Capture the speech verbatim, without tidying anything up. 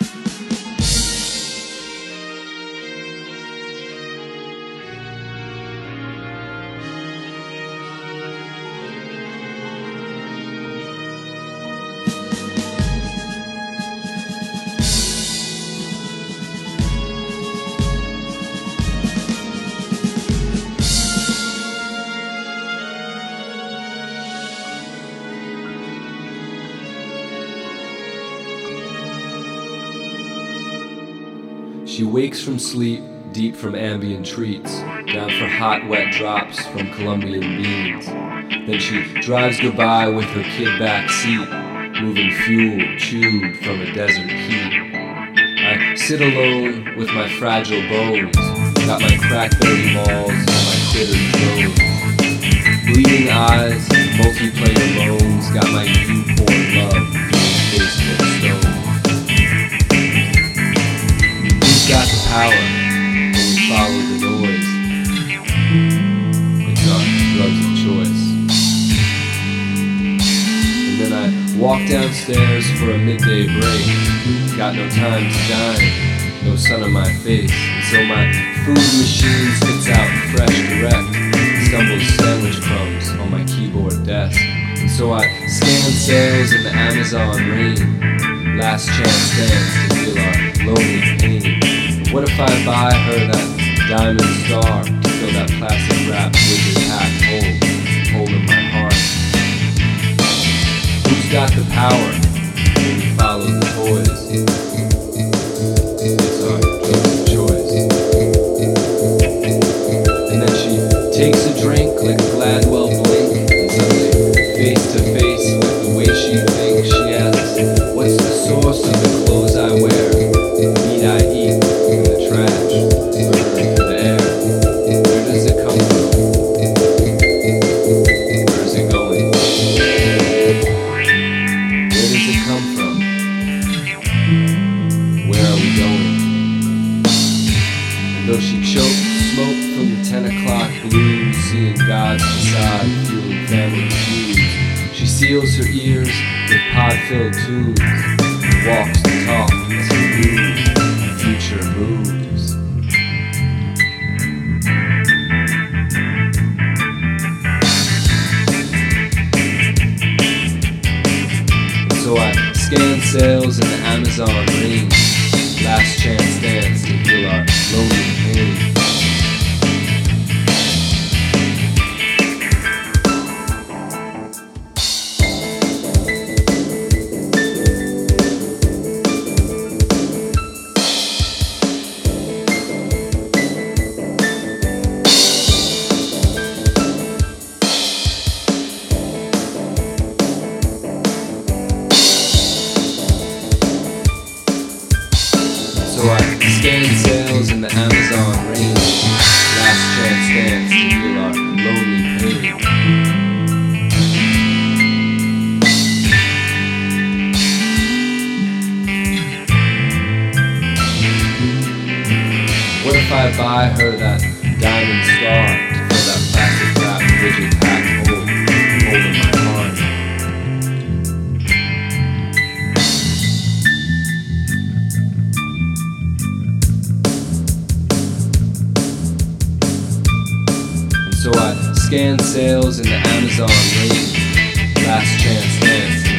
She wakes from sleep, deep from Ambien treats, down for hot, wet drops from Colombian beans. Then she drives goodbye with her kid back seat, moving fuel chewed from a desert heat. I sit alone with my fragile bones, got my crackberry malls and my critter drones. Bleeding eyes, multiplayer loans, got my U-porn love, Facebook stone. Got the power when we follow the noise. It's our drugs of choice. And then I walk downstairs for a midday break. Got no time to dine, no sun on my face. And so my food machine spits out fresh direct. Stumbles sandwich crumbs on my keyboard desk. And so I scan sales in the Amazon rain. Last chance dance to feel our lonely pain. What if I buy her that diamond star to fill that plastic wrap widget packed hole, hole in my heart? Who's got the power when we follow the toys? It's our drug of choice. And then she takes a drink like a Gladwell blink, and suddenly face to face with the way she thinks. She asks, what's the source of the clothes I wear? Meat I eat in the trash, burn the air. Where does it come from? Where is it going? Where does it come from? Where are we going? And though she chokes smoke from the ten o'clock blues, seeing God's facade, fueling family feuds, she seals her ears with pod-filled tunes, walks the talk as her moves, future moves. And so I scan sales in the Amazon rain, last chance dance to heal our lonely pain. So I scan sales in the Amazon rain, last chance dance to heal our lonely pain. What if I buy her that diamond star to fill that plastic wrap widget packed hole, hole in my heart? So I scan sales in the Amazon rain, last chance dance